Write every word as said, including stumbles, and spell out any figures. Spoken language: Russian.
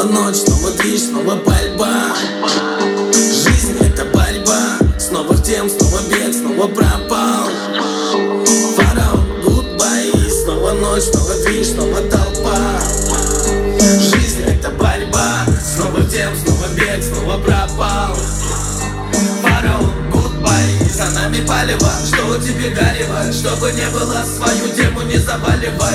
ночь, снова движ, снова пальба. Жизнь — это борьба. Снова в тем, снова бег, снова пропал. Фараон, гудбай. Снова ночь, снова движ, снова толпа. Жизнь — это борьба. Снова в тем, снова бег, снова пропал. Фараон, гудбай. За нами палево, что у тебя горело. Чтобы не было, свою тему не заваливай.